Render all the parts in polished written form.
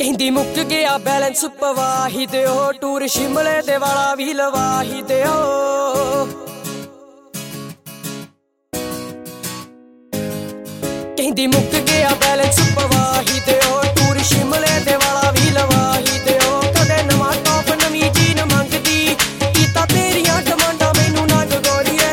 ਕਹਿੰਦੀ ਮੁੱਕ ਗਿਆ ਬੈਲੈਂਸ ਪਵਾ ਹੀ ਦਿਓ, ਟੂਰ ਸ਼ਿਮਲੇ ਦੇ ਵਾਲਾ ਵੀ ਲਵਾ ਹੀ ਦਿਓ। ਕਹਿੰਦੀ ਮੁੱਕ ਗਿਆ ਬੈਲੈਂਸ ਪਵਾ ਹੀ ਦਿਓ, ਟੂਰ ਸ਼ਿਮਲੇ ਦੇ ਵਾਲਾ ਵੀ ਲਵਾ ਹੀ ਦਿਓ। ਕਦੇ ਨਵਾਂ ਟੌਪ ਨਵੀਂ ਜੀਨ ਮੰਗਦੀ, ਕੀਤਾ ਤੇਰੀਆਂ ਡਿਮਾਂਡਾਂ ਮੈਨੂੰ ਨੰਗ ਗੋਰੀਏ।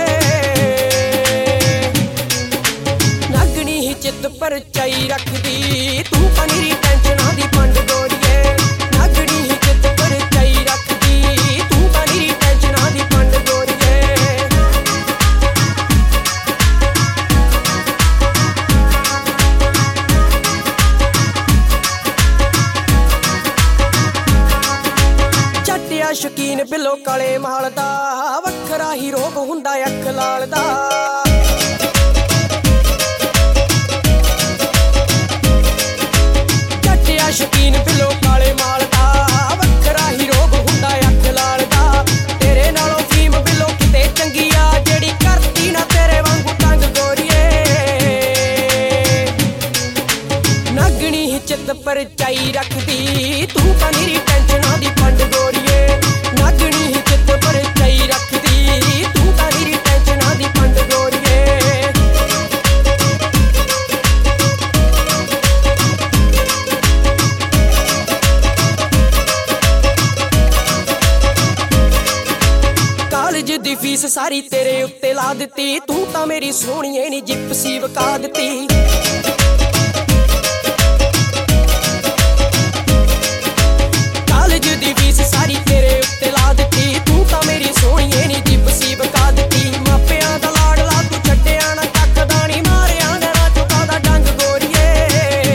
ਨਗਣੀ ਹੀ ਚਿੱਤ ਪਰਚਾਈ ਰੱਖਦੀ, ਤੂੰ ਤਾਂ ਮੇਰੀ ਟੈਨਸ਼ਨਾਂ ਦੀ ਪੰਡ ਗੋਰੀਏ। ਨਗਣੀ ਹੀ ਚਿੱਤ ਪਰਚਾਈ ਰੱਖਦੀ, ਤੂੰ ਤਾਂ ਮੇਰੀ ਟੈਨਸ਼ਨਾਂ ਦੀ ਪੰਡ ਗੋਰੀਏ। ਜੱਟਿਆ ਸ਼ੌਕੀਨ ਬਿੱਲੋ ਕਾਲੇ ਮਾਲ ਦਾ, ਵੱਖਰਾ ਹੀ ਰੋਗ ਹੁੰਦਾ ਅੱਖ ਲਾਲ ਦਾ। ਜੱਟਿਆ ਸ਼ੌਕੀਨ ਬਿੱਲੋ ਕਾਲੇ ਮਾਲ ਦਾ, ਵੱਖਰਾ ਹੀ ਰੋਗ ਹੁੰਦਾ ਅੱਖ ਲਾਲ ਦਾ। ਤੇਰੇ ਨਾਲੋਂ ਫੀਮ ਬਿੱਲੋ ਕਿਤੇ ਚੰਗੀ ਆ, ਜਿਹੜੀ ਕਰਦੀ ਨਾ ਤੇਰੇ ਵਾਂਗੂ ਤੰਗ ਗੋਰੀਏ। ਨਗਣੀ ਹੀ ਚਿੱਤ ਪਰਚਾਈ ਰੱਖਦੀ, ਤੂੰ ਤਾਂ ਮੇਰੀ ਟੈਨਸ਼ਨਾਂ ਦੀ ਪੰਡ ਗੋਰੀਏ। ਨਗਣੀ ਹੀ ਚਿੱਤ ਪਰਚਾਈ ਰੱਖਦੀ, ਤੂੰ ਤਾਂ ਮੇਰੀ ਟੈਨਸ਼ਨਾਂ ਦੀ ਪੰਡ ਗੋਰੀਏ। ਕਾਲਜ ਦੀ ਫੀਸ ਸਾਰੀ ਤੇਰੇ ਉੱਤੇ ਲਾ ਦਿੱਤੀ, ਤੂੰ ਤਾਂ ਮੇਰੀ ਸੋਹਣੀਏ ਨੀ ਜਿਪਸੀ ਵਕਾ ਦਿੱਤੀ। ਕਾਲਜ ਦੀ ਫੀਸ ਸਾਰੀ ਤੇਰੇ ਉੱਤੇ ਲਾ ਦਿੱਤੀ, ਤੂੰ ਤਾਂ ਮੇਰੀ ਸੋਹਣੀਏ ਨੀ ਜਿਪਸੀ ਵਕਾ ਦਿੱਤੀ। ਮਾਪਿਆਂ ਦਾ ਲਾਡਲਾ ਤੂੰ ਛੱਡਿਆ ਨਾ, ਕੱਖ ਦਾ ਨੀ ਮਾਰਿਆ ਨਾ ਚੁੱਕਾ ਦਾ ਡੰਗ ਗੋਰੀਏ।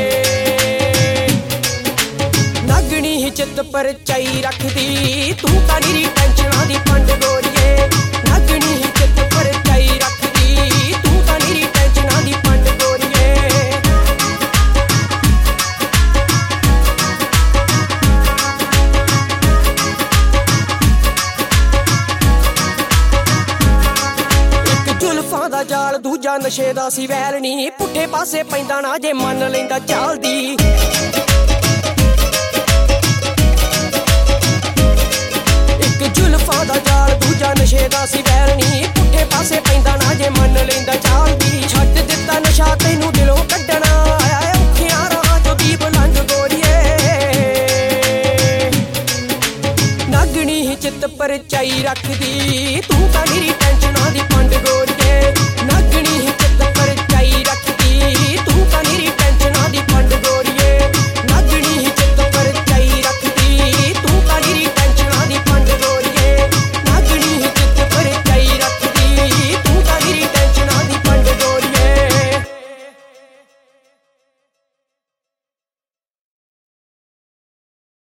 ਨਗਣੀ ਹੀ ਚਿੱਤ ਪਰਚਾਈ ਰੱਖਦੀ, ਤੂੰ ਤਾਂ ਮੇਰੀ ਟੈਨਸ਼ਨਾਂ ਦੀ ਪੰਡ ਗੋਰੀਏ। ਨਗਣੀ ਹੀ ਚਿੱਤ ਪਰਚਾਈ ਰੱਖਦੀ, ਤੂੰ ਤਾਂ ਮੇਰੀ ਟੈਨਸ਼ਨਾਂ ਦੀ ਪੰਡ ਗੋਰੀਏ। ਜ਼ੁਲਫਾਂ ਦਾ ਜਾਲ ਦੂਜਾ ਨਸ਼ੇ ਦਾ ਸੀ ਵੈਲ ਨੀ, ਪੁੱਠੇ ਪਾਸੇ ਪੈਂਦਾ ਨਾ ਜੇ ਮੰਨ ਲੈਂਦਾ ਚਾਲ ਦੀ। ਇੱਕ ਜ਼ੁਲਫਾਂ ਦਾ ਜਾਲ ਦੂਜਾ ਨਸ਼ੇ ਦਾ ਸੀ ਵੈਲ ਨੀ, ਪੁੱਠੇ ਪਾਸੇ ਪੈਂਦਾ ਨਾ ਜੇ ਮੰਨ ਲੈਂਦਾ ਚਾਲ ਦੀ। ਛੱਡ ਦਿੱਤਾ ਨਸ਼ਾ ਤੈਨੂੰ ਦਿਲੋਂ ਕੱਢਣਾ, ਆਇਆ ਔਖਿਆਂ ਰਾਹਾਂ ਚੋਂ ਦੀਪ ਲੰਘ ਗੋਰੀਏ। ਨਗਣੀ ਹੀ ਚਿੱਤ ਪਰਚਾਈ ਰੱਖਦੀ, ਤੂੰ